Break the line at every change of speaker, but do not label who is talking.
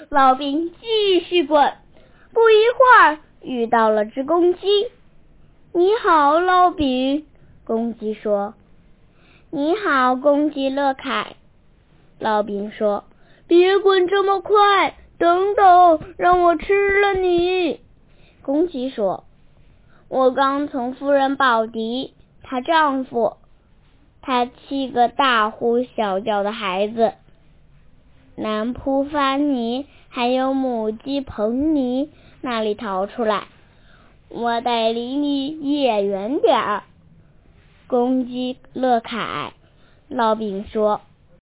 老兵继续滚。不一会儿，遇到了只公鸡。你好，老兵，公鸡说。你好，公鸡乐凯，老兵说。别滚这么快，等等，让我吃了你。公鸡说。我刚从夫人宝迪她丈夫他7个大呼小叫的孩子南扑凡尼还有母鸡彭尼那里逃出来，我得离你也远点儿。公鸡乐凯，老兵说。